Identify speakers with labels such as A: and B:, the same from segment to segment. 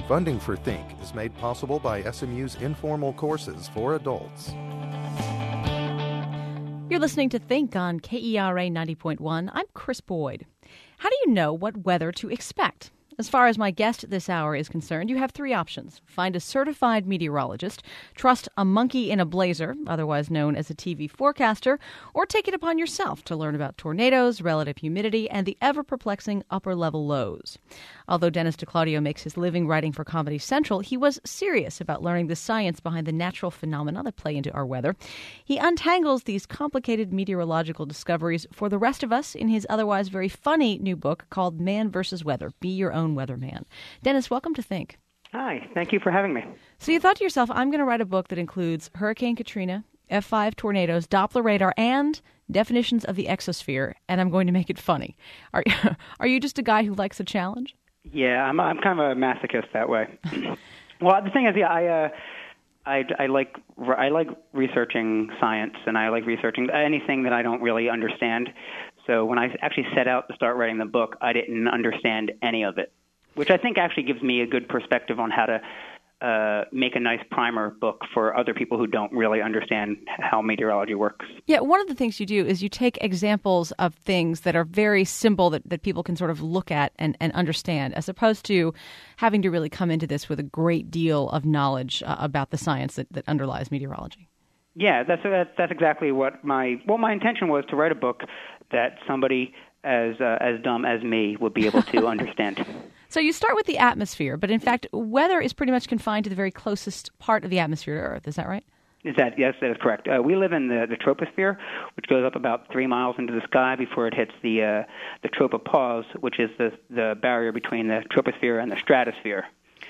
A: Funding for Think is made possible by SMU's informal courses for adults.
B: You're listening to Think on KERA 90.1. I'm Chris Boyd. How do you know what weather to expect? As far as my guest this hour is concerned, you have three options. Find a certified meteorologist, trust a monkey in a blazer, otherwise known as a TV forecaster, or take it upon yourself to learn about tornadoes, relative humidity, and the ever-perplexing upper-level lows. Although Dennis DeClaudio makes his living writing for Comedy Central, he was serious about learning the science behind the natural phenomena that play into our weather. He untangles these complicated meteorological discoveries for the rest of us in his otherwise very funny new book called Man vs. Weather, Be Your Own Weatherman. Dennis, welcome to Think.
C: Hi, thank you for having me.
B: So you thought to yourself, I'm going to write a book that includes Hurricane Katrina, F5 tornadoes, Doppler radar, and definitions of the exosphere, and I'm going to make it funny. Are you just a guy who likes a challenge?
C: Yeah, I'm kind of a masochist that way. Well, the thing is, I like researching science, and I like researching anything that I don't really understand. So when I actually set out to start writing the book, I didn't understand any of it, which I think actually gives me a good perspective on how to make a nice primer book for other people who don't really understand how meteorology works.
B: Yeah, one of the things you do is you take examples of things that are very simple that people can sort of look at and understand, as opposed to having to really come into this with a great deal of knowledge about the science that underlies meteorology.
C: Yeah, that's exactly what my intention was, to write a book that somebody as dumb as me would be able to understand.
B: So you start with the atmosphere, but in fact, weather is pretty much confined to the very closest part of the atmosphere to Earth. Is that right?
C: Yes, that is correct. We live in the troposphere, which goes up about 3 miles into the sky before it hits the tropopause, which is the barrier between the troposphere and the stratosphere.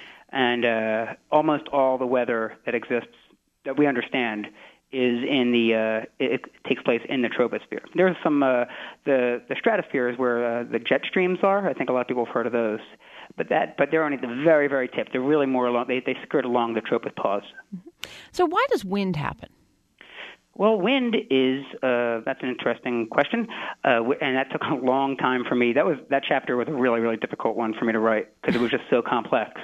C: And almost all the weather that exists that we understand is in it takes place in the troposphere. There's some the stratosphere is where the jet streams are. I think a lot of people have heard of those, but they're only at the very, very tip. They're really more along. They skirt along the tropopause.
B: So why does wind happen?
C: Well, wind is that's an interesting question, and that took a long time for me. That chapter was a really, really difficult one for me to write because it was just so complex.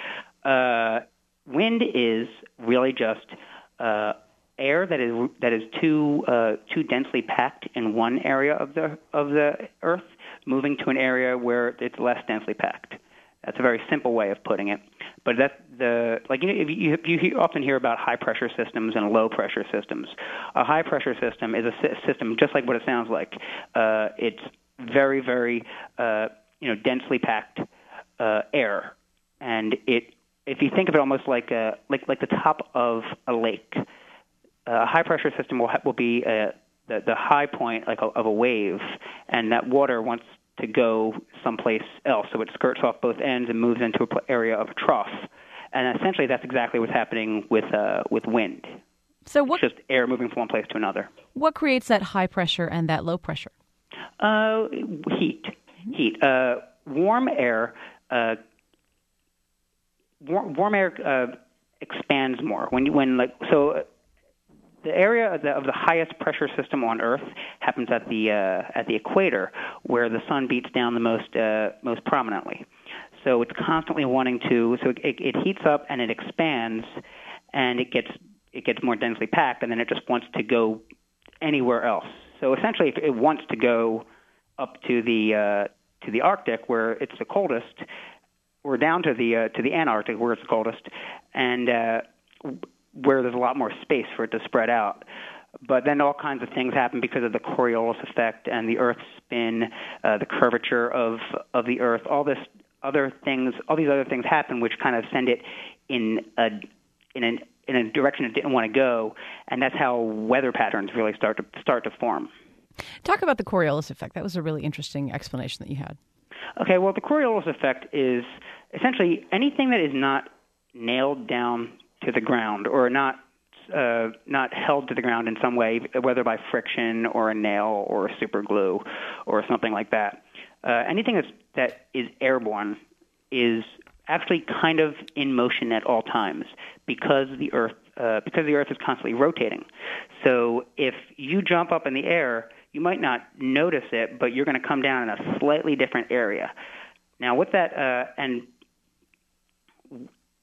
C: Wind is really just air that is too densely packed in one area of the Earth, moving to an area where it's less densely packed. That's a very simple way of putting it. But that's you often hear about high pressure systems and low pressure systems. A high pressure system is a system just like what it sounds like. It's very, very densely packed air, and if you think of it almost like the top of a lake. A high-pressure system will be the high point of a wave, and that water wants to go someplace else, so it skirts off both ends and moves into an area of a trough. And essentially, that's exactly what's happening with wind.
B: So
C: it's just air moving from one place to another.
B: What creates that high pressure and that low pressure?
C: Heat. Warm air. Warm air expands more The area of the highest pressure system on Earth happens at the equator, where the sun beats down the most prominently. So it's constantly wanting to. So it heats up and it expands, and it gets more densely packed, and then it just wants to go anywhere else. So essentially, if it wants to go up to the Arctic, where it's the coldest, or down to the Antarctic, where it's the coldest, and where there's a lot more space for it to spread out. But then all kinds of things happen because of the Coriolis effect and the Earth's spin, the curvature of the Earth. All these other things happen, which kind of send it in a direction it didn't want to go, and that's how weather patterns really start to form.
B: Talk about the Coriolis effect. That was a really interesting explanation that you had.
C: Okay, well, the Coriolis effect is essentially anything that is not nailed down to the ground, or not held to the ground in some way, whether by friction or a nail or super glue or something like that. Anything that is airborne is actually kind of in motion at all times because the Earth is constantly rotating. So if you jump up in the air, you might not notice it, but you're going to come down in a slightly different area. Now, with that, and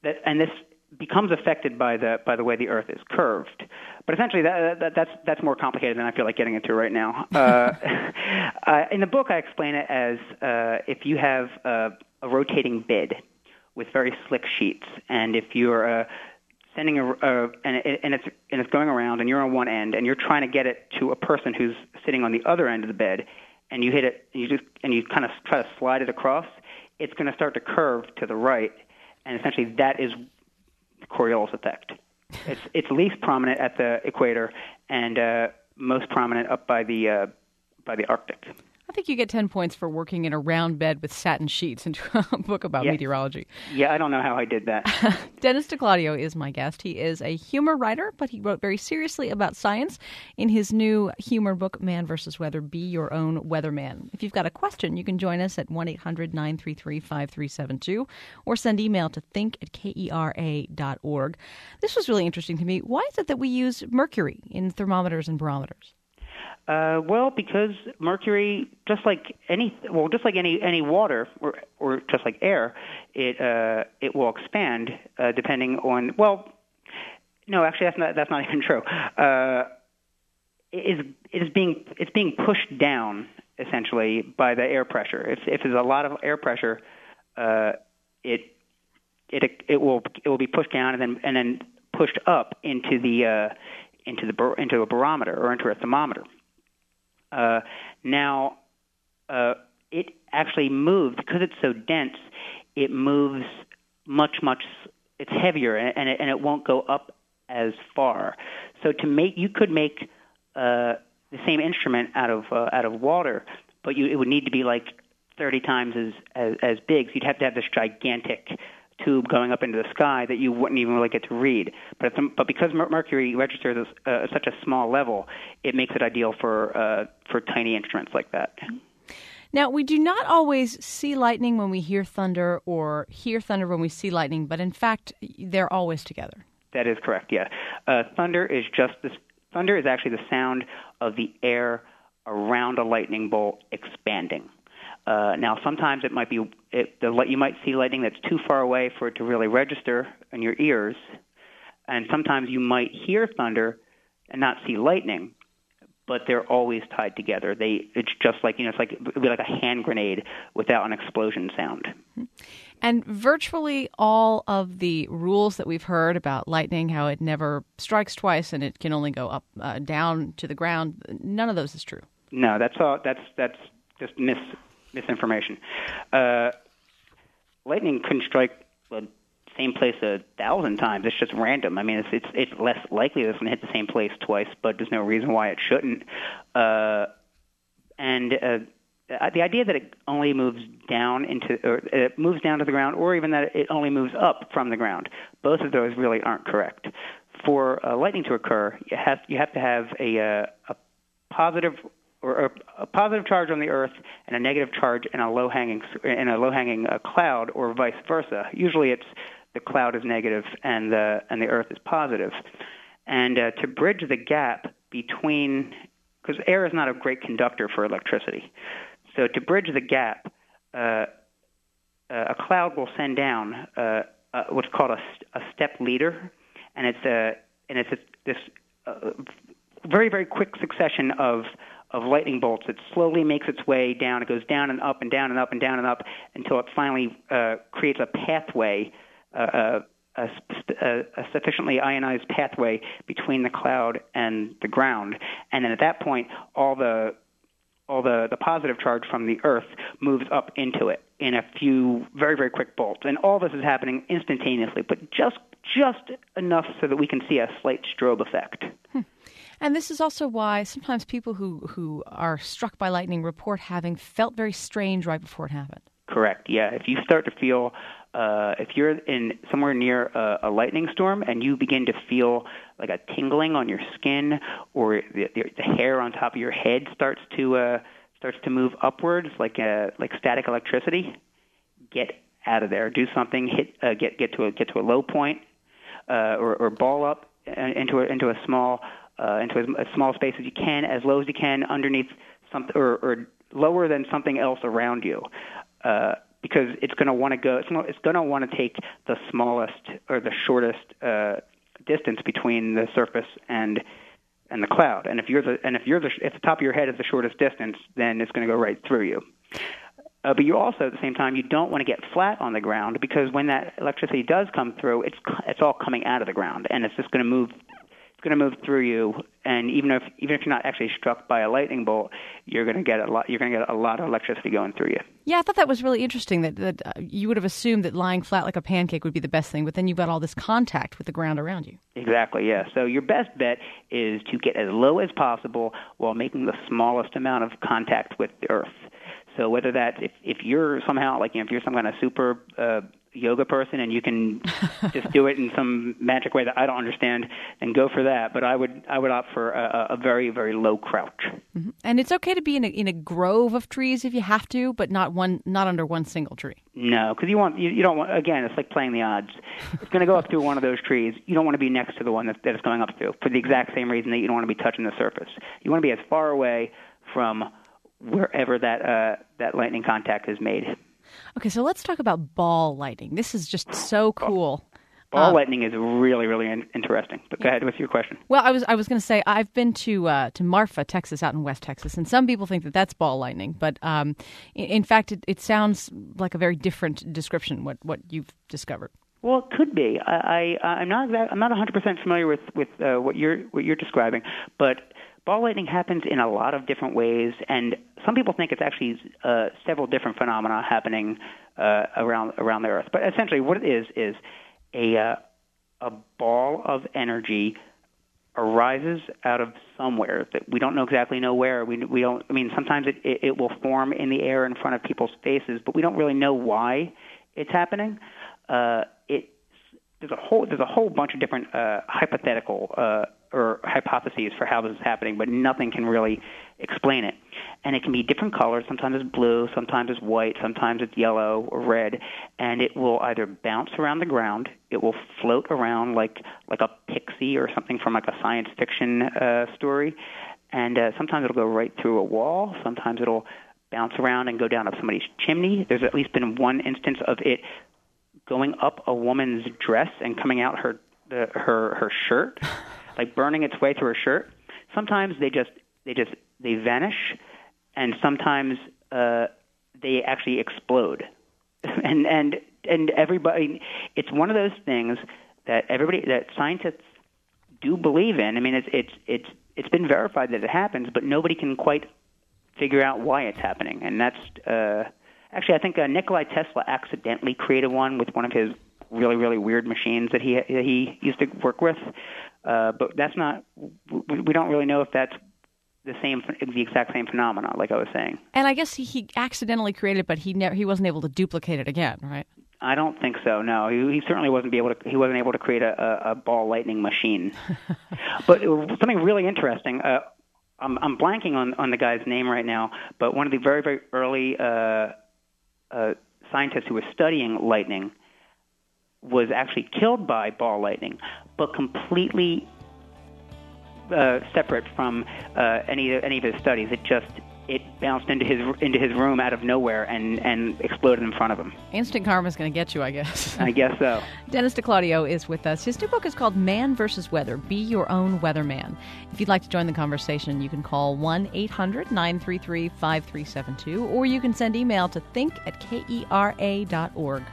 C: this becomes affected by the way the Earth is curved. But essentially, that's more complicated than I feel like getting into right now. In the book, I explain it as if you have a rotating bed with very slick sheets, and if you're sending and it's going around, and you're on one end, and you're trying to get it to a person who's sitting on the other end of the bed, and you hit it, and you kind of try to slide it across, it's going to start to curve to the right, and essentially that is the Coriolis effect. It's least prominent at the equator, and most prominent up by the Arctic.
B: I think you get 10 points for working in a round bed with satin sheets into a book about meteorology.
C: Yeah, I don't know how I did that.
B: Dennis DeClaudio is my guest. He is a humor writer, but he wrote very seriously about science in his new humor book, Man vs. Weather, Be Your Own Weatherman. If you've got a question, you can join us at 1-800-933-5372 or send email to think@kera.org. This was really interesting to me. Why is it that we use mercury in thermometers and barometers?
C: Well, because mercury, just like any water or just like air, it will expand depending on. Well, no, actually, that's not even true. It's being pushed down essentially by the air pressure. If there's a lot of air pressure, it will be pushed down and then pushed up into a barometer or into a thermometer. Now, it actually moves because it's so dense. It moves much. It's heavier, and it won't go up as far. So you could make the same instrument out of water, but it would need to be like 30 times as big. So you'd have to have this gigantic tube going up into the sky that you wouldn't even really get to read. But because mercury registers at such a small level, it makes it ideal for tiny instruments like that.
B: Now, we do not always see lightning when we hear thunder or hear thunder when we see lightning, but in fact, they're always together.
C: That is correct, yeah. Thunder is actually the sound of the air around a lightning bolt expanding. Now, sometimes it might be you might see lightning that's too far away for it to really register in your ears, and sometimes you might hear thunder and not see lightning, but they're always tied together. It's just like it'd be like a hand grenade without an explosion sound.
B: And virtually all of the rules that we've heard about lightning, how it never strikes twice and it can only go up, down to the ground, none of those is true.
C: No, that's just misinformation. Lightning couldn't strike the same place 1,000 times. It's just random. I mean, it's less likely that it's going to hit the same place twice, but there's no reason why it shouldn't. The idea that it only moves down it moves down to the ground, or even that it only moves up from the ground, both of those really aren't correct. For lightning to occur, you have to have a positive charge on the Earth and a negative charge in a low-hanging cloud, or vice versa. Usually, it's the cloud is negative and the Earth is positive. And to bridge the gap between, because air is not a great conductor for electricity, so to bridge the gap, a cloud will send down what's called a step leader, and it's this very, very quick succession of lightning bolts. It slowly makes its way down. It goes down and up and down and up and down and up until it finally creates a pathway, a sufficiently ionized pathway between the cloud and the ground. And then at that point, all the positive charge from the Earth moves up into it in a few very, very quick bolts. And all this is happening instantaneously, but just enough so that we can see a slight strobe effect.
B: And this is also why sometimes people who are struck by lightning report having felt very strange right before it happened.
C: Correct, yeah. If you start to feel, if you're in somewhere near a lightning storm and you begin to feel like a tingling on your skin, or the hair on top of your head starts to move upwards like static electricity, get out of there. Do something. Get to a low point, or ball up into a small space as you can, as low as you can, underneath something or lower than something else around you. because it's going to want to go. It's going to want to take the smallest or the shortest distance between the surface and the cloud. And if the top of your head is the shortest distance, then it's going to go right through you. But you also, at the same time, you don't want to get flat on the ground, because when that electricity does come through, it's all coming out of the ground, and it's just going to move. It's going to move through you, and even if you're not actually struck by a lightning bolt, you're going to get a lot of electricity going through you.
B: Yeah, I thought that was really interesting. That you would have assumed that lying flat like a pancake would be the best thing, but then you've got all this contact with the ground around you.
C: Exactly. Yeah. So your best bet is to get as low as possible while making the smallest amount of contact with the earth. So whether that's if you're somehow if you're some kind of super yoga person and you can just do it in some magic way that I don't understand, then go for that. But I would opt for a very, very low crouch.
B: Mm-hmm. And it's okay to be in a grove of trees if you have to, but not under one single tree. No,
C: because you don't want, again, it's like playing the odds. It's going to go up through one of those trees. You don't want to be next to the one that it's going up through for the exact same reason that you don't want to be touching the surface. You want to be as far away from wherever that lightning contact is made.
B: Okay, so let's talk about ball lightning. This is just so cool.
C: Ball lightning is really, really interesting. But go ahead with your question.
B: Well, I was going to say I've been to Marfa, Texas, out in West Texas, and some people think that that's ball lightning. But in fact, it sounds like a very different description. What you've discovered.
C: Well, it could be. I'm not 100% familiar with what you're describing, but ball lightning happens in a lot of different ways, and some people think it's actually several different phenomena happening around the Earth. But essentially, what it is a ball of energy arises out of somewhere that we don't exactly know where. We don't. I mean, sometimes it will form in the air in front of people's faces, but we don't really know why it's happening. There's a whole bunch of different hypothetical or hypotheses for how this is happening, but nothing can really explain it. And it can be different colors. Sometimes it's blue, sometimes it's white, sometimes it's yellow or red. And it will either bounce around the ground, it will float around like a pixie or something from like a science fiction story. And sometimes it'll go right through a wall. Sometimes it'll bounce around and go down up somebody's chimney. There's at least been one instance of it going up a woman's dress and coming out her shirt, like burning its way through her shirt. Sometimes they vanish, and sometimes they actually explode. and everybody, it's one of those things that scientists do believe in. I mean, it's been verified that it happens, but nobody can quite figure out why it's happening, and that's. Actually, I think Nikolai Tesla accidentally created one with one of his really, really weird machines that he used to work with. But that's not. We don't really know if that's the exact same phenomena, like I was saying.
B: And I guess he accidentally created it, but he wasn't able to duplicate it again, right?
C: I don't think so. No, he certainly wasn't able to create a ball lightning machine. But something really interesting. I'm blanking on the guy's name right now, but one of the very, very early scientists who were studying lightning was actually killed by ball lightning, but completely separate from any of his studies. It bounced into his room out of nowhere and exploded in front of him.
B: Instant karma is going to get you, I guess.
C: I guess so.
B: Dennis DeClaudio is with us. His new book is called Man vs. Weather. Be your own weatherman. If you'd like to join the conversation, you can call 1-800-933-5372, or you can send email to think@kera.org.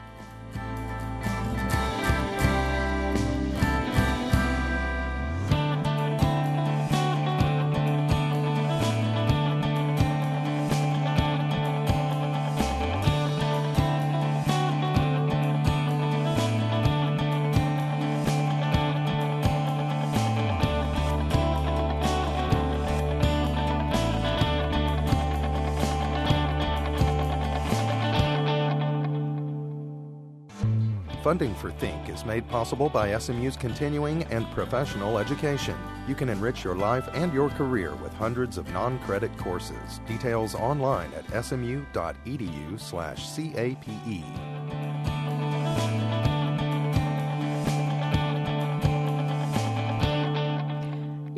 A: Funding for Think is made possible by SMU's continuing and professional education. You can enrich your life and your career with hundreds of non-credit courses. Details online at smu.edu/CAPE.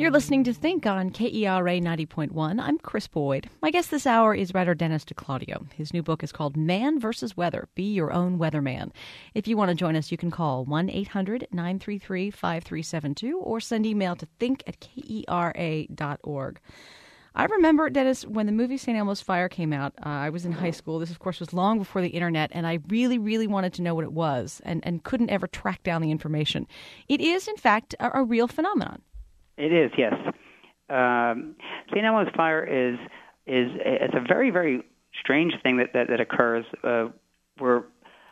B: You're listening to Think on KERA 90.1. I'm Chris Boyd. My guest this hour is writer Dennis DeClaudio. His new book is called Man vs. Weather, Be Your Own Weatherman. If you want to join us, you can call 1-800-933-5372 or send email to think@kera.org. I remember, Dennis, when the movie St. Elmo's Fire came out, I was in high school. This, of course, was long before the internet, and I really, really wanted to know what it was and couldn't ever track down the information. It is, in fact, a real phenomenon.
C: It is, yes. St. Elmo's Fire is it's a very, very strange thing that occurs where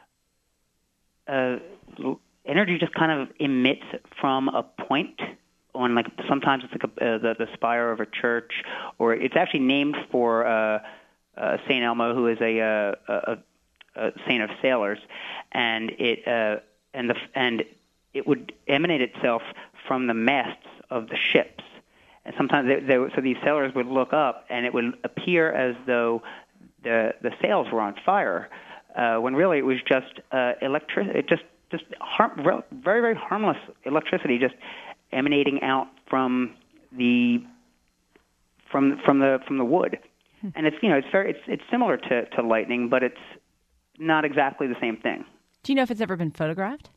C: energy just kind of emits from a point on, like, sometimes it's like the spire of a church, or it's actually named for St. Elmo, who is a saint of sailors, and it would emanate itself from the masts of the ships. And sometimes so these sailors would look up, and it would appear as though the sails were on fire, when really it was just electricity, very, very harmless electricity, just emanating out from the wood. And it's similar to lightning, but it's not exactly the same thing.
B: Do you know if it's ever been photographed?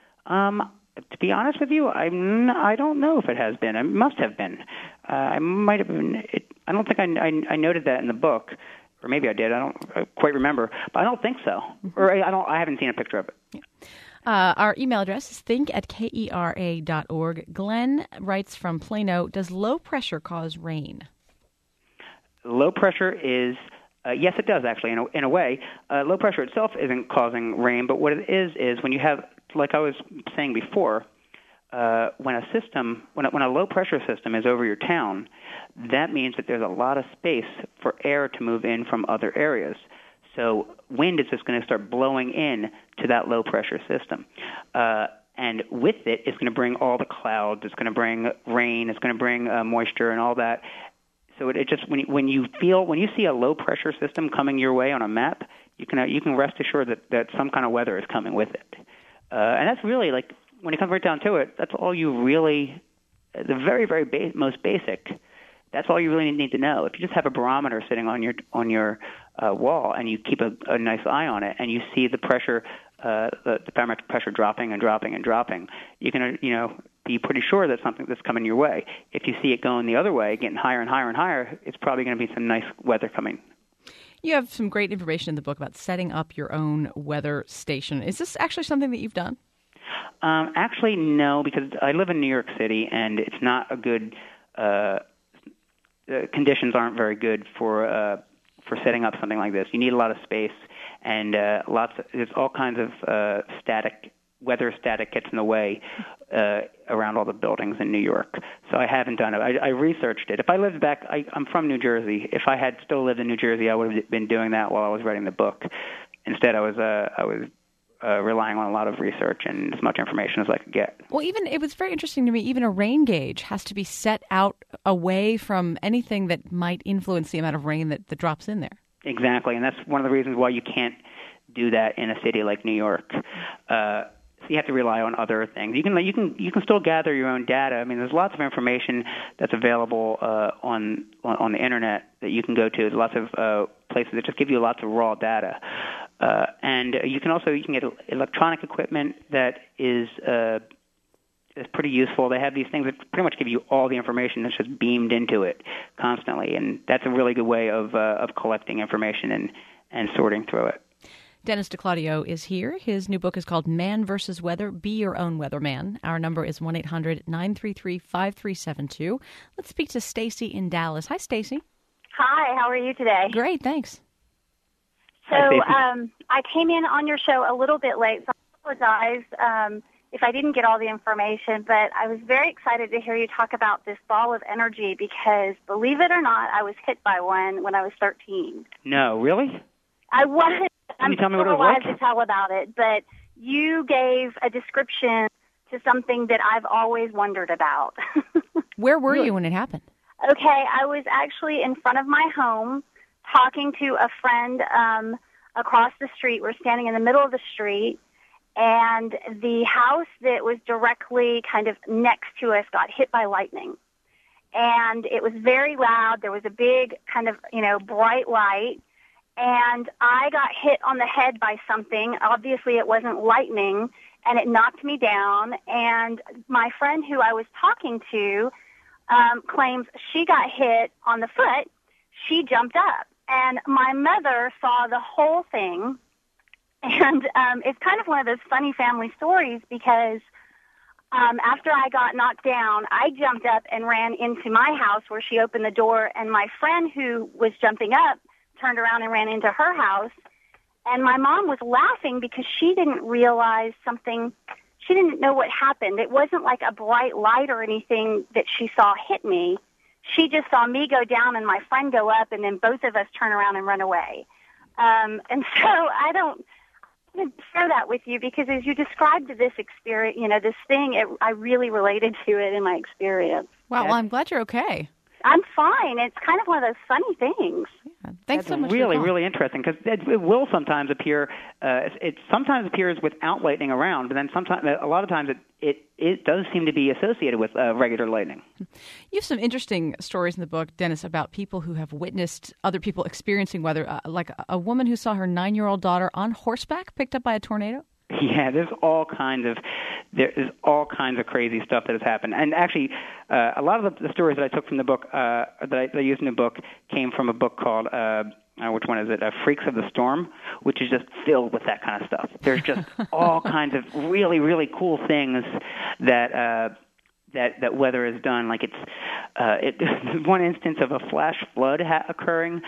C: To be honest with you, I don't know if it has been. It must have been. I might have been. I don't think I noted that in the book, or maybe I did. I don't quite remember, but I don't think so. Or I haven't seen a picture of it.
B: Yeah. Our email address is think@kera.org. Glenn writes from Plano, does low pressure cause rain?
C: Low pressure is, yes, it does, actually, in a way. Low pressure itself isn't causing rain, but what it is when you have, like I was saying before, when a low pressure system is over your town, that means that there's a lot of space for air to move in from other areas. So wind is just going to start blowing in to that low pressure system. And with it, it's going to bring all the clouds. It's going to bring rain. It's going to bring moisture and all that. So it just when you see a low pressure system coming your way on a map, you can rest assured that some kind of weather is coming with it. And that's really, like, when it comes right down to it, that's all you really, the very, very most basic. That's all you really need to know. If you just have a barometer sitting on your wall and you keep a nice eye on it, and you see the pressure, the barometric pressure dropping and dropping and dropping, you can be pretty sure that something that's coming your way. If you see it going the other way, getting higher and higher and higher, it's probably going to be some nice weather coming.
B: You have some great information in the book about setting up your own weather station. Is this actually something that you've done?
C: Actually, no, because I live in New York City, and it's not a good. Conditions aren't very good for setting up something like this. You need a lot of space, and there's all kinds of weather static gets in the way around all the buildings in New York. So I haven't done it. I researched it. If I lived back, I'm from New Jersey. If I had still lived in New Jersey, I would have been doing that while I was writing the book. Instead, I was relying on a lot of research and as much information as I could get.
B: Well, it was very interesting to me, even a rain gauge has to be set out away from anything that might influence the amount of rain that drops in there.
C: Exactly, and that's one of the reasons why you can't do that in a city like New York. So you have to rely on other things. You can still gather your own data. I mean, there's lots of information that's available on the internet that you can go to. There's lots of places that just give you lots of raw data. And you can get electronic equipment that is pretty useful. They have these things that pretty much give you all the information that's just beamed into it constantly, and that's a really good way of collecting information and sorting through it.
B: Dennis DeClaudio is here. His new book is called Man vs. Weather, Be Your Own Weatherman. Our number is 1-800-933-5372. Let's speak to Stacy in Dallas. Hi, Stacy.
D: Hi, how are you today?
B: Great, thanks.
D: So I came in on your show a little bit late, so I apologize if I didn't get all the information, but I was very excited to hear you talk about this ball of energy because, believe it or not, I was hit by one when I was 13.
C: No, really?
D: I was.
C: Can you tell me what it was
D: like?
C: like?
D: To tell about it, but you gave a description to something that I've always wondered about.
B: Where were you when it happened?
D: Okay, I was actually in front of my home talking to a friend across the street. We're standing in the middle of the street, and the house that was directly kind of next to us got hit by lightning. and it was very loud. There was a big kind of, bright light, and I got hit on the head by something. Obviously, it wasn't lightning, and it knocked me down. And my friend who I was talking to claims she got hit on the foot. She jumped up, and my mother saw the whole thing. And it's kind of one of those funny family stories because after I got knocked down, I jumped up and ran into my house where she opened the door, and my friend who was jumping up turned around and ran into her house. And my mom was laughing because she didn't realize something. She didn't know what happened. It wasn't like a bright light or anything that she saw hit me. She just saw me go down and my friend go up, and then both of us turn around and run away. And so I don't share that with you because as you described this experience, this thing, I really related to it in my experience.
B: Wow, well, I'm glad you're okay.
D: I'm fine. It's kind of one of those funny things.
B: Yeah. Thanks so much.
C: Really, really interesting because it will sometimes appear. It sometimes appears without lightning around, but then a lot of times it does seem to be associated with regular lightning.
B: You have some interesting stories in the book, Dennis, about people who have witnessed other people experiencing weather, like a woman who saw her 9-year-old daughter on horseback picked up by a tornado.
C: Yeah, there's all kinds of crazy stuff that has happened, and actually, a lot of the stories that I took from the book that I used in the book came from a book called which one is it? Freaks of the Storm, which is just filled with that kind of stuff. There's just all kinds of really, really cool things that weather has done. Like it's one instance of a flash flood occurring.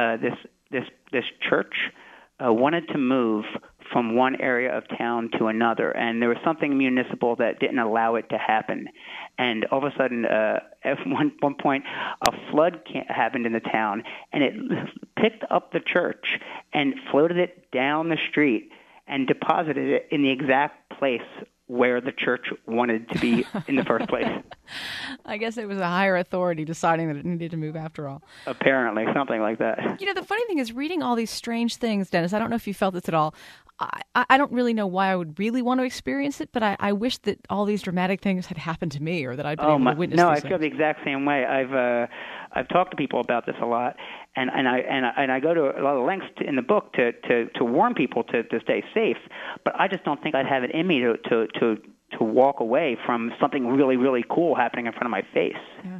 C: This church wanted to move from one area of town to another, and there was something municipal that didn't allow it to happen. And all of a sudden, at one point, a flood happened in the town, and it picked up the church and floated it down the street and deposited it in the exact place where the church wanted to be in the first place.
B: I guess it was a higher authority deciding that it needed to move after all.
C: Apparently, something like that.
B: The funny thing is reading all these strange things, Dennis, I don't know if you felt this at all. I don't really know why I would really want to experience it, but I wish that all these dramatic things had happened to me or that I'd been able to witness
C: No,
B: these
C: I feel
B: things.
C: the exact same way. I've talked to people about this a lot, and I go to a lot of lengths in the book to warn people to stay safe, but I just don't think I'd have it in me to walk away from something really, really cool happening in front of my face.
B: Yeah.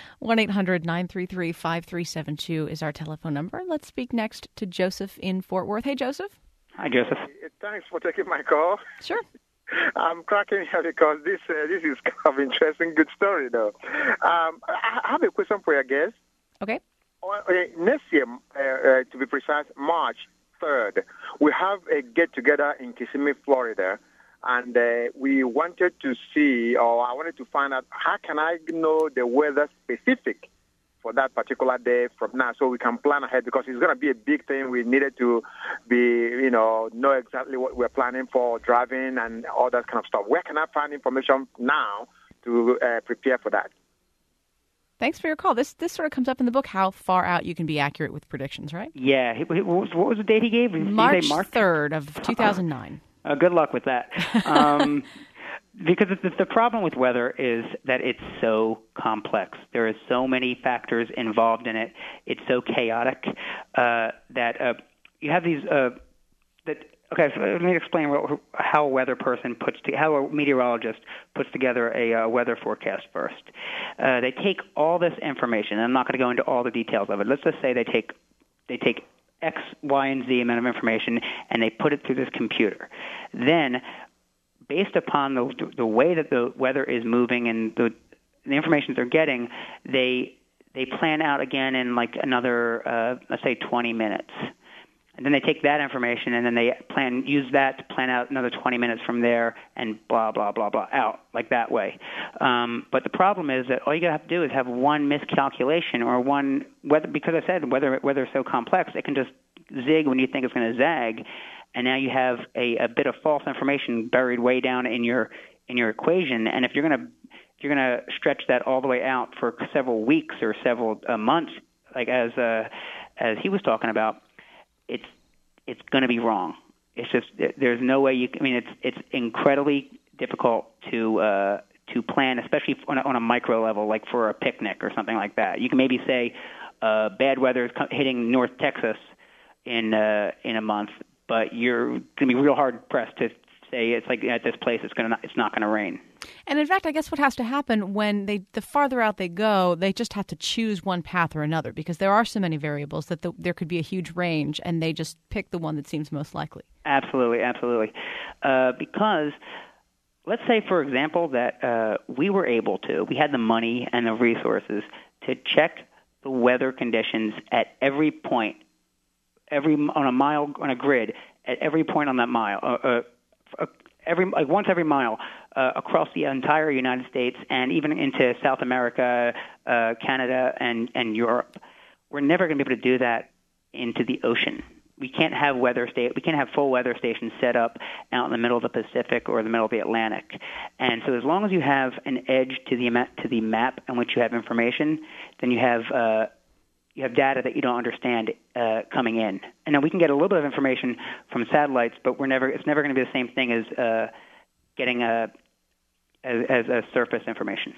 B: 1-800-933-5372 is our telephone number. Let's speak next to Joseph in Fort Worth. Hey, Joseph.
C: Hi, Joseph.
E: Thanks for taking my call.
B: Sure.
E: I'm cracking here because this is kind of interesting, good story, though. I have a question for your guest.
B: Okay.
E: Next year, to be precise, March 3rd, we have a get-together in Kissimmee, Florida, and we wanted to see, or I wanted to find out, how can I know the weather specific for that particular day from now so we can plan ahead because it's going to be a big thing. We needed to know exactly what we're planning for driving and all that kind of stuff. Where can I find information now to prepare for that?
B: Thanks for your call. This sort of comes up in the book, how far out you can be accurate with predictions, right?
C: Yeah. What was the date he gave?
B: March 3rd of 2009.
C: Good luck with that. Because the problem with weather is that it's so complex. There are so many factors involved in it. It's so chaotic that you have these. Okay, so let me explain how how a meteorologist puts together a weather forecast first. They take all this information, and I'm not going to go into all the details of it. Let's just say they take X, Y, and Z amount of information, and they put it through this computer. Then, based upon the way that the weather is moving and the information they're getting, they plan out again in like another, let's say, 20 minutes. And then they take that information and then they use that to plan out another 20 minutes from there and blah, blah, blah, blah, out like that way. But the problem is that all you have to do is have one miscalculation or one, because I said weather is so complex, it can just zig when you think it's going to zag. And now you have a bit of false information buried way down in your equation. And if you're going to stretch that all the way out for several weeks or several months, like as he was talking about, it's going to be wrong. It's just there's no way you. I mean, it's incredibly difficult to plan, especially on a micro level, like for a picnic or something like that. You can maybe say bad weather is hitting North Texas in a month, but you're going to be real hard pressed to say it's like at this place it's not going to rain.
B: And in fact, I guess what has to happen when the farther out they go, they just have to choose one path or another, because there are so many variables that there could be a huge range, and they just pick the one that seems most likely.
C: Absolutely. Because let's say, for example, that we had the money and the resources to check the weather conditions at every point, on a grid, at every point on that mile, once every mile, across the entire United States and even into South America, Canada, and Europe. We're never going to be able to do that into the ocean. We can't have full weather stations set up out in the middle of the Pacific or the middle of the Atlantic. And so, as long as you have an edge to the map in which you have information, then you have data that you don't understand coming in. And then we can get a little bit of information from satellites, but it's never going to be the same thing as getting as surface information.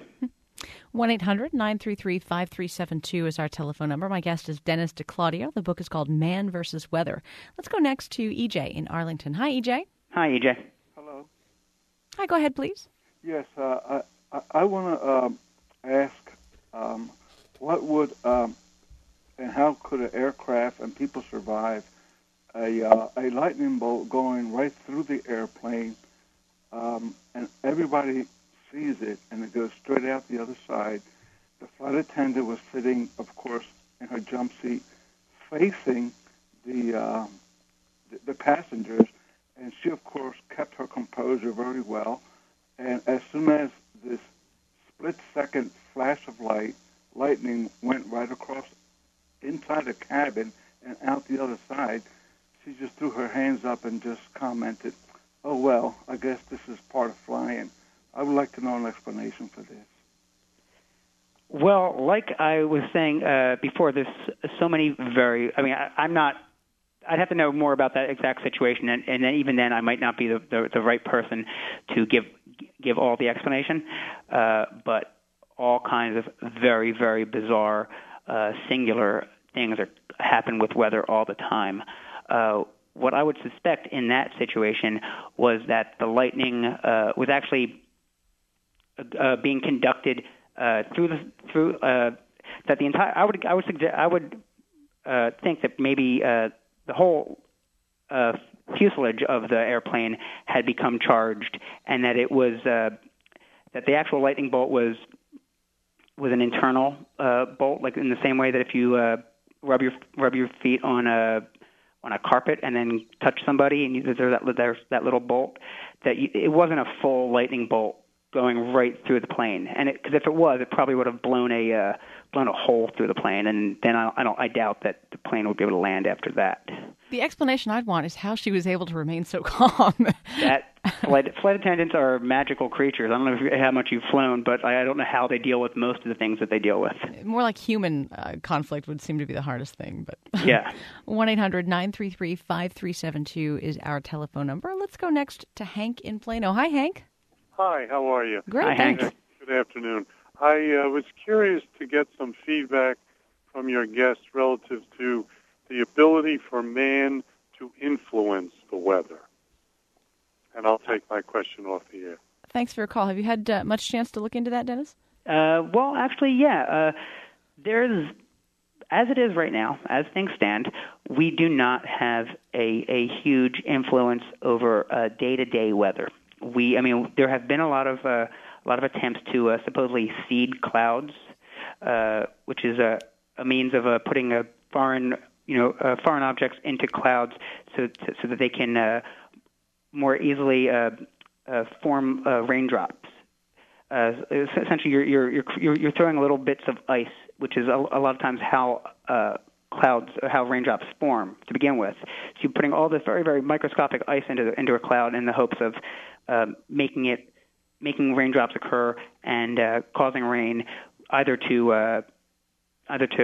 B: 1-800-933-5372 is our telephone number. My guest is Dennis DeClaudio. The book is called Man vs. Weather. Let's go next to EJ in Arlington. Hi, EJ.
C: Hi, EJ.
F: Hello.
B: Hi, go ahead, please.
F: Yes, I want to ask what would and how could an aircraft and people survive a lightning bolt going right through the airplane, and everybody sees it, and it goes straight out the other side. The flight attendant was sitting, of course, in her jump seat, facing the passengers, and she, of course, kept her composure very well. And as soon as this split-second flash of lightning went right across inside the cabin and out the other side, she just threw her hands up and just commented, "Oh, well, I guess this is part of flying." I would like to know an explanation for this.
C: Well, like I was saying before, there's so many I'd have to know more about that exact situation, and then even then I might not be the right person to give all the explanation, but all kinds of very, very bizarre singular things happen with weather all the time. What I would suspect in that situation was that the lightning was actually being conducted through that the entire. I would think that maybe the whole fuselage of the airplane had become charged, and that it was that the actual lightning bolt was an internal bolt, like in the same way that if you rub your feet on a carpet and then touch somebody, and there's that little bolt. It wasn't a full lightning bolt going right through the plane, and because if it was, it probably would have blown a hole through the plane, and then I doubt that the plane would be able to land after that.
B: The explanation I'd want is how she was able to remain so calm.
C: Flight attendants are magical creatures. I don't know how much you've flown, but I don't know how they deal with most of the things that they deal with.
B: More like human conflict would seem to be the hardest thing. But
C: yeah.
B: 1-800-933-5372 is our telephone number. Let's go next to Hank in Plano. Hi, Hank.
G: Hi, how are you?
B: Great,
C: Hi,
B: thanks.
C: Hank.
G: Good afternoon. I was curious to get some feedback from your guest relative to the ability for man to influence the weather. And I'll take my question off the air.
B: Thanks for your call. Have you had much chance to look into that, Dennis?
C: Well, actually, yeah. There's, as it is right now, as things stand, we do not have a huge influence over day-to-day weather. There have been a lot of attempts to supposedly seed clouds, which is a means of putting foreign objects into clouds so that they can more easily form raindrops. Essentially, you're throwing little bits of ice, which is a lot of times how raindrops form to begin with. So you're putting all this very, very microscopic ice into a cloud in the hopes of making raindrops occur and causing rain, either to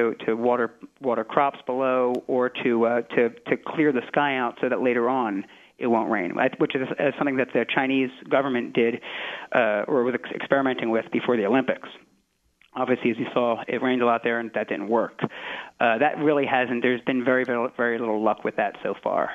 C: water crops below or to clear the sky out so that later on it won't rain, which is something that the Chinese government did or was experimenting with before the Olympics. Obviously, as you saw, it rained a lot there, and that didn't work. That really hasn't. There's been very, very, very little luck with that so far.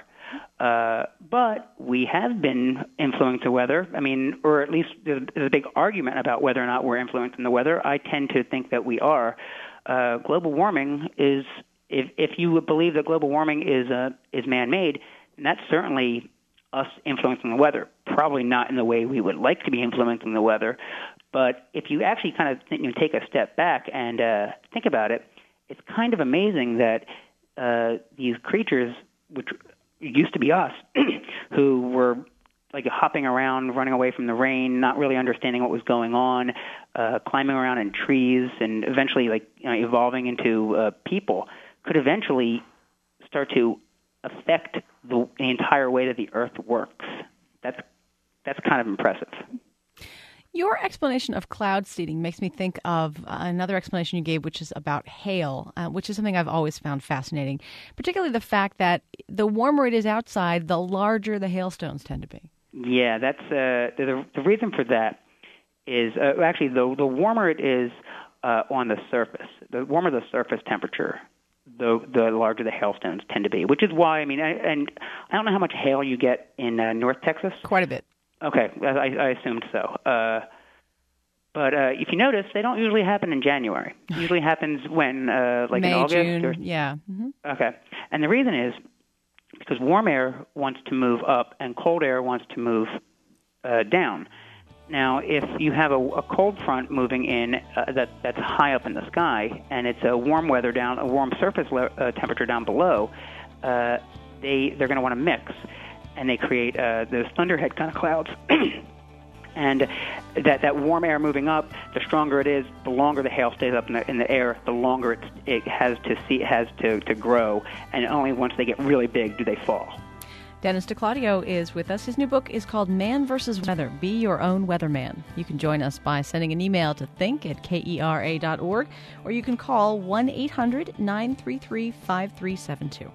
C: But we have been influencing the weather. I mean, or at least there's a big argument about whether or not we're influencing the weather. I tend to think that we are. Global warming is, if you believe that global warming is man-made, then that's certainly us influencing the weather. Probably not in the way we would like to be influencing the weather, but if you actually kind of take a step back and think about it, it's kind of amazing that these creatures, which used to be us, who were like hopping around, running away from the rain, not really understanding what was going on, climbing around in trees, and eventually evolving into people, could eventually start to affect the entire way that the Earth works. That's kind of impressive.
B: Your explanation of cloud seeding makes me think of another explanation you gave, which is about hail, which is something I've always found fascinating, particularly the fact that the warmer it is outside, the larger the hailstones tend to be. Yeah,
C: that's the reason for that is actually the warmer it is on the surface, the warmer the surface temperature, the larger the hailstones tend to be, which is why, I don't know how much hail you get in North Texas.
B: Quite a bit.
C: Okay, I assumed so. But if you notice, they don't usually happen in January. It usually happens when,
B: May,
C: in August.
B: June, yeah. Mm-hmm.
C: Okay, and the reason is because warm air wants to move up and cold air wants to move down. Now, if you have a cold front moving in that's high up in the sky, and it's a warm surface temperature down below, they're going to want to mix, and they create those thunderhead kind of clouds. And that warm air moving up, the stronger it is, the longer the hail stays up in the air, the longer it has to grow, and only once they get really big do they fall.
B: Dennis DeClaudio is with us. His new book is called Man vs. Weather, Be Your Own Weatherman. You can join us by sending an email to think@kera.org, or you can call 1-800-933-5372.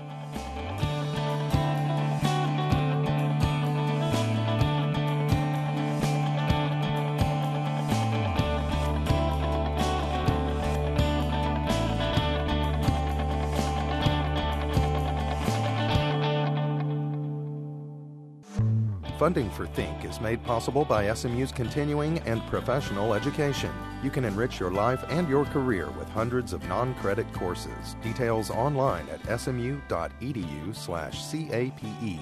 A: Funding for Think is made possible by SMU's continuing and professional education. You can enrich your life and your career with hundreds of non-credit courses. Details online at smu.edu/CAPE.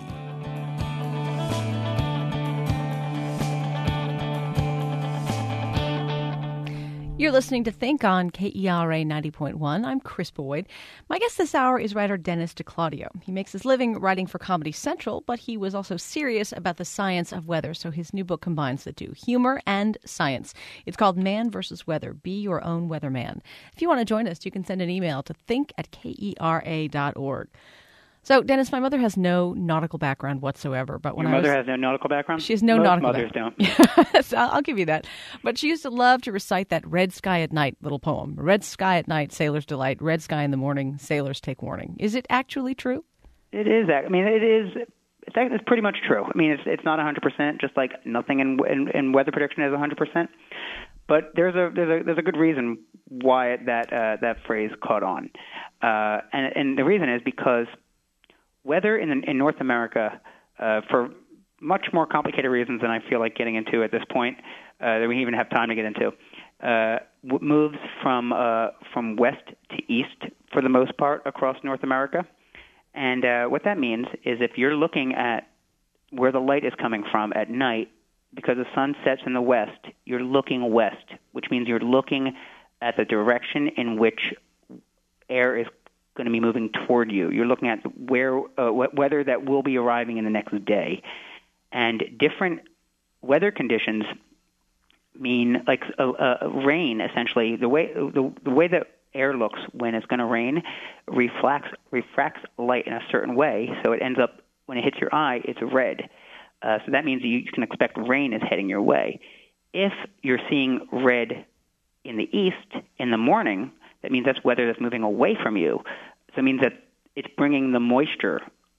B: You're listening to Think on KERA 90.1. I'm Chris Boyd. My guest this hour is writer Dennis DeClaudio. He makes his living writing for Comedy Central, but he was also serious about the science of weather, so his new book combines the two, humor and science. It's called Man vs. Weather, Be Your Own Weatherman. If you want to join us, you can send an email to think@kera.org. So, Dennis, my mother has no nautical background whatsoever. But when
C: Your mother has no nautical background?
B: She has no nautical
C: background.
B: Most mothers don't. So I'll give you that. But she used to love to recite that Red Sky at Night little poem. Red sky at night, sailors delight. Red sky in the morning, sailors take warning. Is it actually true?
C: It is. I mean, it is. It's pretty much true. I mean, it's not 100%, just like nothing in weather prediction is 100%. But there's a good reason why that phrase caught on. And the reason is because weather in North America, for much more complicated reasons than I feel like getting into at this point, that we even have time to get into, moves from west to east for the most part across North America. And what that means is if you're looking at where the light is coming from at night, because the sun sets in the west, you're looking west, which means you're looking at the direction in which air is going to be moving toward you. You're looking at weather that will be arriving in the next day. And different weather conditions mean like rain, essentially. The way that air looks when it's going to rain refracts light in a certain way, so it ends up, when it hits your eye, it's red. So that means you can expect rain is heading your way. If you're seeing red in the east in the morning, that means that's weather that's moving away from you. So it means that it's bringing the moisture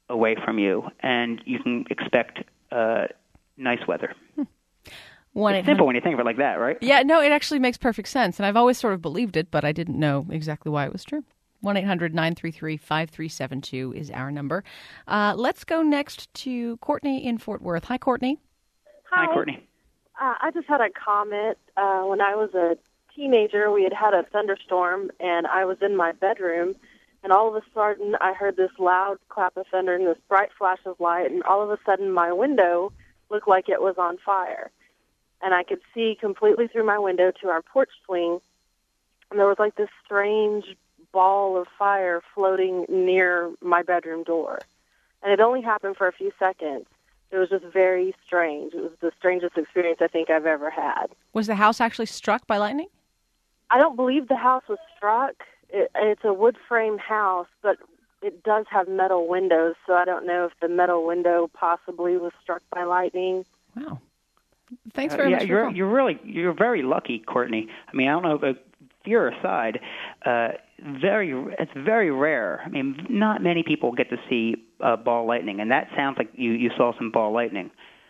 C: away from you, and you can expect nice weather. It's simple when you think of it like that, right?
B: Yeah, no, it actually makes perfect sense. And I've always sort of believed it, but I didn't know exactly why it was true. 1-800-933-5372 is our number. Let's go next to Courtney in Fort Worth. Hi, Courtney.
C: Hi, Courtney.
H: I just had a comment. When I was a teenager, we had a thunderstorm, and I was in my bedroom, and all of a sudden I heard this loud clap of thunder and this bright flash of light, and all of a sudden my window looked like it was on fire. And I could see completely through my window to our porch swing, and there was like this strange ball of fire floating near my bedroom door. And it only happened for a few seconds. It was just very strange. It was the strangest experience I think I've ever had.
B: Was the house actually struck by lightning?
H: I don't believe the house was struck. It's a wood frame house, but it does have metal windows, so I don't know if the metal window possibly was struck by lightning.
B: Wow. Thanks very much.
C: You're very lucky, Courtney. I mean, I don't know, fear aside, it's very rare. I mean, not many people get to see ball lightning, and that sounds like you saw some ball lightning.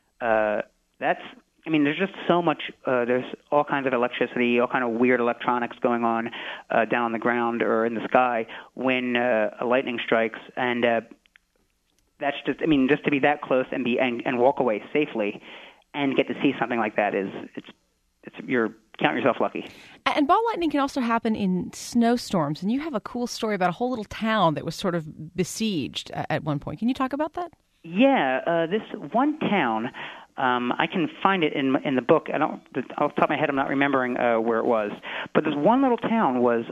C: There's just so much. There's all kinds of electricity, all kind of weird electronics going on down on the ground or in the sky when a lightning strikes, and that's just. I mean, just to be that close and walk away safely and get to see something like that you're count yourself lucky.
B: And ball lightning can also happen in snowstorms, and you have a cool story about a whole little town that was sort of besieged at one point. Can you talk about that?
C: Yeah, this one town. I can find it in the book. Off the top of my head, I'm not remembering where it was. But this one little town was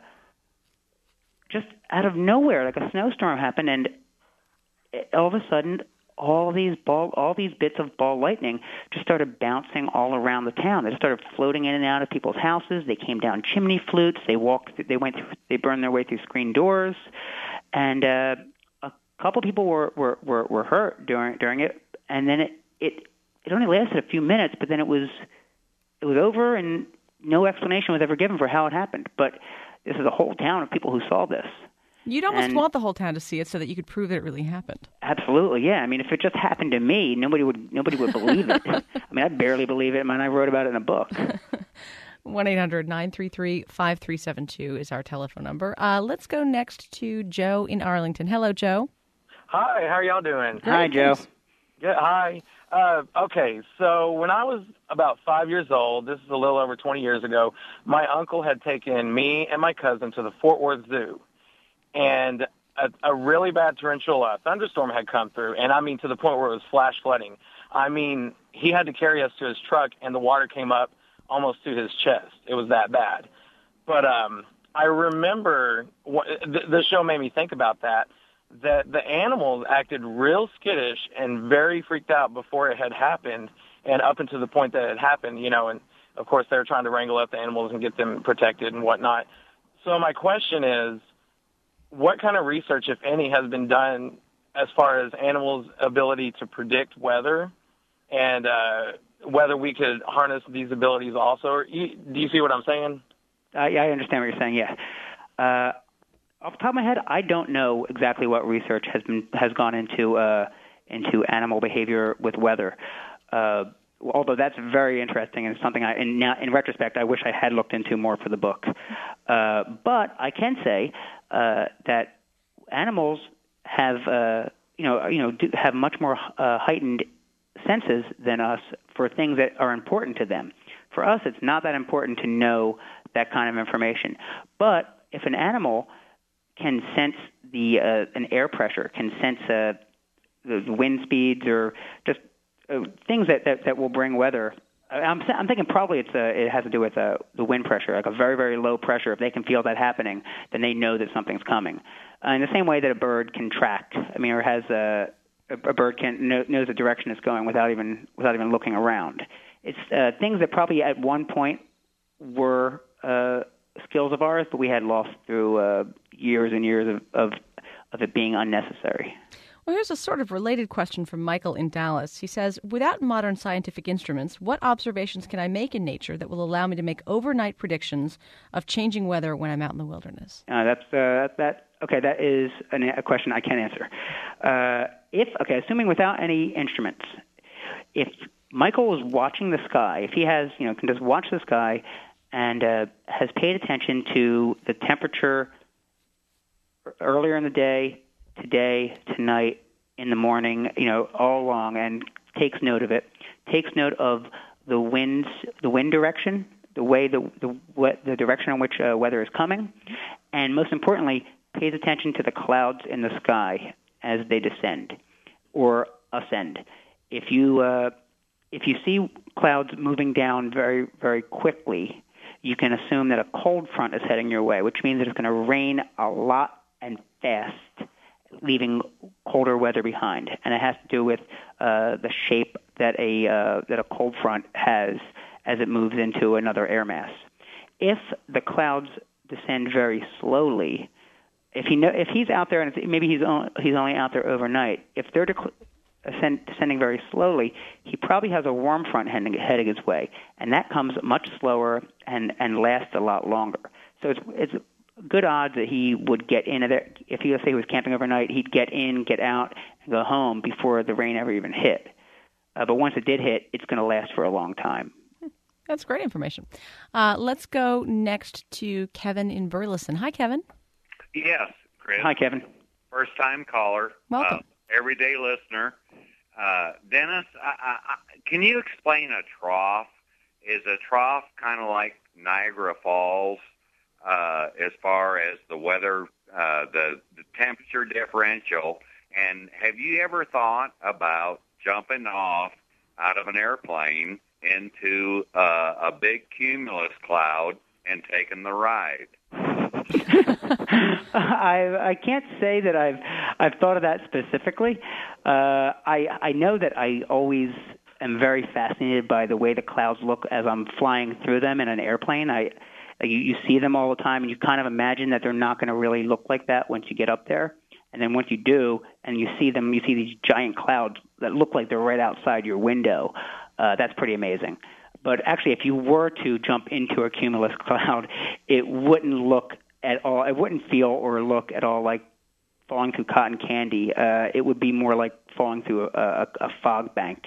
C: just out of nowhere, like a snowstorm happened, and all of a sudden, all these bits of ball lightning just started bouncing all around the town. They just started floating in and out of people's houses. They came down chimney flutes. They burned their way through screen doors, and a couple people were hurt during it. And then it only lasted a few minutes, but then it was over, and no explanation was ever given for how it happened. But this is a whole town of people who saw this.
B: You'd almost want the whole town to see it so that you could prove that it really happened.
C: Absolutely, yeah. I mean, if it just happened to me, nobody would believe it. I mean, I barely believe it, and I wrote about it in a book.
B: 1-800-933-5372 is our telephone number. Let's go next to Joe in Arlington. Hello, Joe.
I: Hi, how are y'all doing?
C: Hi, Joe.
I: Good, hi. Okay, so when I was about 5 years old, this is a little over 20 years ago, my uncle had taken me and my cousin to the Fort Worth Zoo. And a really bad torrential thunderstorm had come through, and I mean to the point where it was flash flooding. I mean, he had to carry us to his truck, and the water came up almost to his chest. It was that bad. But I remember, the show made me think about that the animals acted real skittish and very freaked out before it had happened, and up until the point that it happened, and of course they were trying to wrangle up the animals and get them protected and whatnot. So my question is, what kind of research, if any, has been done as far as animals' ability to predict weather and whether we could harness these abilities also? Do you see what I'm saying?
C: Yeah, I understand what you're saying, yeah. Off the top of my head, I don't know exactly what research has gone into animal behavior with weather. Although that's very interesting and it's something in retrospect, I wish I had looked into more for the book. But I can say that animals have have much more heightened senses than us for things that are important to them. For us, it's not that important to know that kind of information. But if an animal can sense an air pressure, can sense the wind speeds, or just things that will bring weather. I'm thinking probably it has to do with the wind pressure, like a very, very low pressure. If they can feel that happening, then they know that something's coming. In the same way that a bird can track, or has a bird knows the direction it's going without even looking around. It's things that probably at one point were skills of ours, but we had lost through years and years of it being unnecessary.
B: Well, here's a sort of related question from Michael in Dallas. He says, without modern scientific instruments, what observations can I make in nature that will allow me to make overnight predictions of changing weather when I'm out in the wilderness?
C: Okay, that is a question I can't answer. Assuming without any instruments, if Michael is watching the sky, if he has, can just watch the sky and has paid attention to the temperature earlier in the day, today, tonight, in the morning, all along, and takes note of it, takes note of the wind direction, the way the direction in which weather is coming, and most importantly, pays attention to the clouds in the sky as they descend or ascend. If you see clouds moving down very, very quickly, you can assume that a cold front is heading your way, which means that it's going to rain a lot and fast, leaving colder weather behind. And it has to do with the shape that a cold front has as it moves into another air mass. If the clouds descend very slowly, if he's out there and maybe he's only out there overnight, if they're descending very slowly, he probably has a warm front heading his way, and that comes much slower and lasts a lot longer. So it's good odds that he would get in there. If he, let's say he was camping overnight, he'd get in, get out, and go home before the rain ever even hit. But once it did hit, it's going to last for a long time.
B: That's great information. Let's go next to Kevin in Burleson. Hi, Kevin.
J: Yes, Chris.
C: Hi, Kevin.
J: First-time caller.
B: Welcome.
J: Everyday listener. Dennis, can you explain a trough? Is a trough kind of like Niagara Falls as far as the weather, the temperature differential? And have you ever thought about jumping off out of an airplane into a big cumulus cloud and taking the ride?
C: I can't say that I've thought of that specifically. I know that I always am very fascinated by the way the clouds look as I'm flying through them in an airplane. You see them all the time, and you kind of imagine that they're not going to really look like that once you get up there. And then once you do, and you see them, you see these giant clouds that look like they're right outside your window. That's pretty amazing. But actually, if you were to jump into a cumulus cloud, it wouldn't look at all. It wouldn't feel or look at all like falling through cotton candy. It would be more like falling through a fog bank.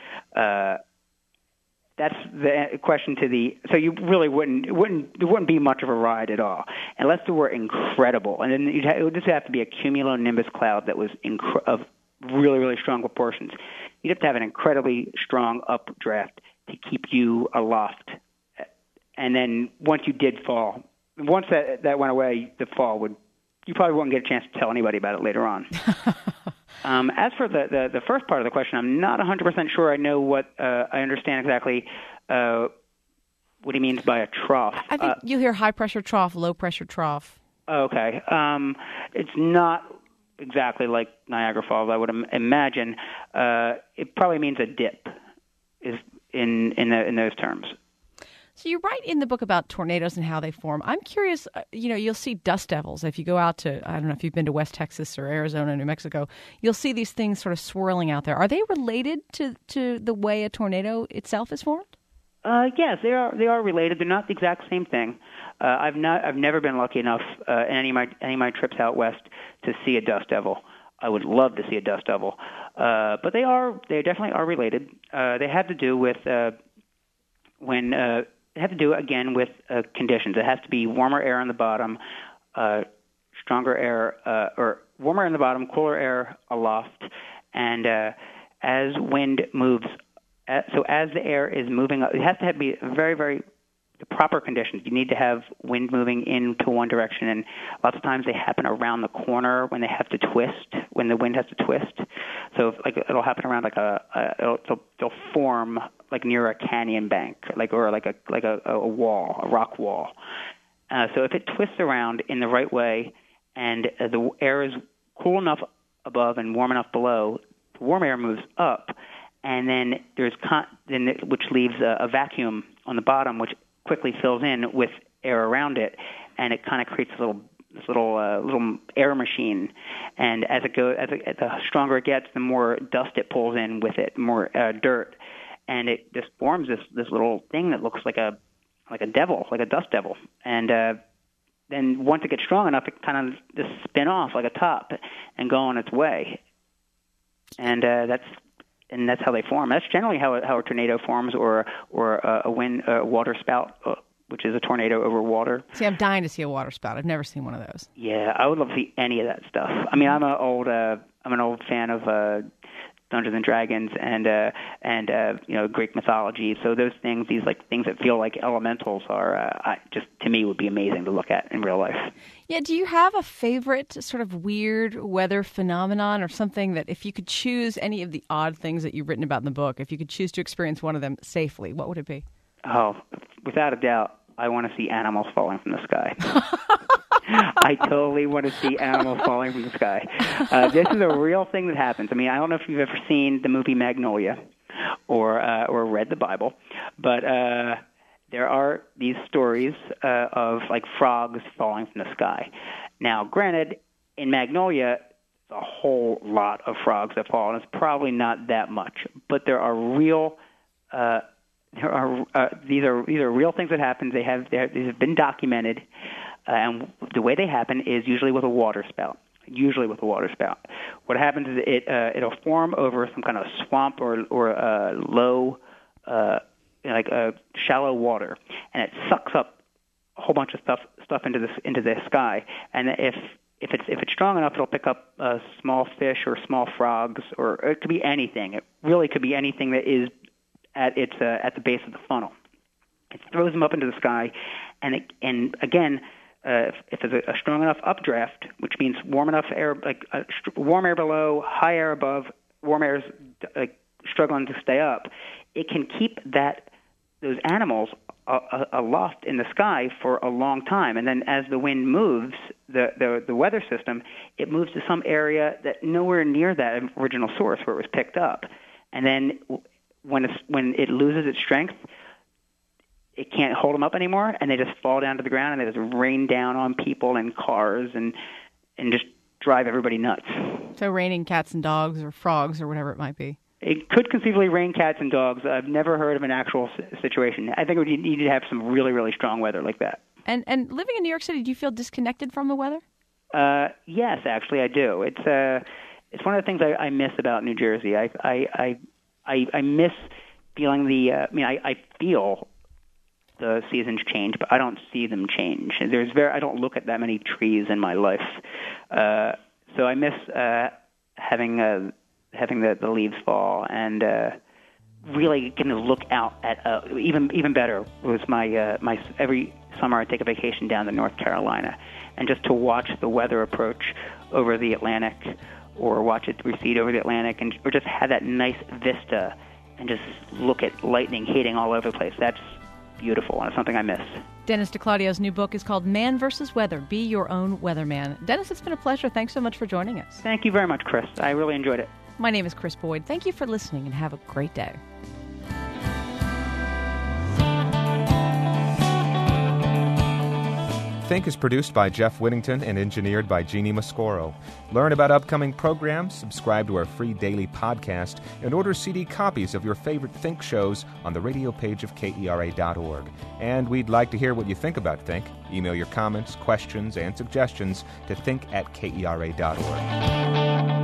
C: That's the question to the. So you really it wouldn't be much of a ride at all, unless it were incredible. And then it would just have to be a cumulonimbus cloud that was of really, really strong proportions. You'd have to have an incredibly strong updraft to keep you aloft. And then once you did fall, once that went away, the fall you probably wouldn't get a chance to tell anybody about it later on. As for the first part of the question, I'm not 100% sure I know what I understand exactly what he means by a trough.
B: I think you hear high-pressure trough, low-pressure trough.
C: Okay. It's not exactly like Niagara Falls, I would imagine. It probably means a dip is in those terms.
B: So you write in the book about tornadoes and how they form. I'm curious, you'll see dust devils. If you go out to, I don't know if you've been to West Texas or Arizona, New Mexico, you'll see these things sort of swirling out there. Are they related to the way a tornado itself is formed?
C: Yes, they are related. They're not the exact same thing. I've never been lucky enough in any of my trips out west to see a dust devil. I would love to see a dust devil, but they definitely are related. They have to do with It has to do, again, with conditions. It has to be warmer air on the bottom, stronger air, or warmer in the bottom, cooler air aloft. And as wind moves, so as the air is moving up, it has to be very, very proper conditions. You need to have wind moving into one direction, and lots of times they happen around the corner when they have to twist, when the wind has to twist. So it'll happen around they'll form like near a canyon bank, or a wall, a rock wall. So if it twists around in the right way, and the air is cool enough above and warm enough below, the warm air moves up, and then which leaves a vacuum on the bottom, which quickly fills in with air around it, and it kind of creates a little little air machine, and as the stronger it gets, the more dust it pulls in with it, more dirt, and it just forms this little thing that looks like a devil, like a dust devil, and then once it gets strong enough, it kind of just spin off like a top and go on its way, and that's how they form. That's generally how a tornado forms, or a water spout, which is a tornado over water.
B: See, I'm dying to see a water spout. I've never seen one of those.
C: Yeah, I would love to see any of that stuff. I mean, I'm an old fan of Dungeons and Dragons and Greek mythology. So those things, these like things that feel like elementals, are just to me would be amazing to look at in real life.
B: Yeah. Do you have a favorite sort of weird weather phenomenon, or something that if you could choose any of the odd things that you've written about in the book, if you could choose to experience one of them safely, what would it be?
C: Oh, without a doubt, I want to see animals falling from the sky. I totally want to see animals falling from the sky. This is a real thing that happens. I mean, I don't know if you've ever seen the movie Magnolia or read the Bible, but there are these stories of like frogs falling from the sky. Now, granted, in Magnolia, a whole lot of frogs that fall, and it's probably not that much, but there are real. These are real things that happen. These have been documented, and the way they happen is usually with a water spout. What happens is it'll form over some kind of swamp or low, like a shallow water, and it sucks up a whole bunch of stuff into the sky. And if it's strong enough, it'll pick up small fish or small frogs, or it could be anything. It really could be anything that is at the base of the funnel. It throws them up into the sky, and again, if there's a strong enough updraft, which means warm enough air, like warm air below, high air above, warm air is struggling to stay up, it can keep those animals aloft in the sky for a long time. And then as the wind moves, the weather system, it moves to some area that nowhere near that original source where it was picked up. And then when it loses its strength, it can't hold them up anymore, and they just fall down to the ground, and they just rain down on people and cars and just drive everybody nuts.
B: So raining cats and dogs or frogs or whatever it might be.
C: It could conceivably rain cats and dogs. I've never heard of an actual situation. I think we need to have some really, really strong weather like that.
B: And living in New York City, do you feel disconnected from the weather?
C: Yes, actually, I do. It's one of the things I miss about New Jersey. I miss feeling I feel the seasons change, but I don't see them change. I don't look at that many trees in my life, so I miss having the leaves fall and really getting to look out at even better was my every summer I take a vacation down to North Carolina, and just to watch the weather approach over the Atlantic, or watch it recede over the Atlantic, or just have that nice vista and just look at lightning hitting all over the place. That's beautiful, and it's something I miss.
B: Dennis DeClaudio's new book is called Man vs. Weather. Be Your Own Weatherman. Dennis, it's been a pleasure. Thanks so much for joining us.
C: Thank you very much, Chris. I really enjoyed it.
B: My name is Chris Boyd. Thank you for listening, and have a great day.
K: Think is produced by Jeff Whittington and engineered by Jeannie Mascoro. Learn about upcoming programs, subscribe to our free daily podcast, and order CD copies of your favorite Think shows on the radio page of KERA.org. And we'd like to hear what you think about Think. Email your comments, questions, and suggestions to think@KERA.org.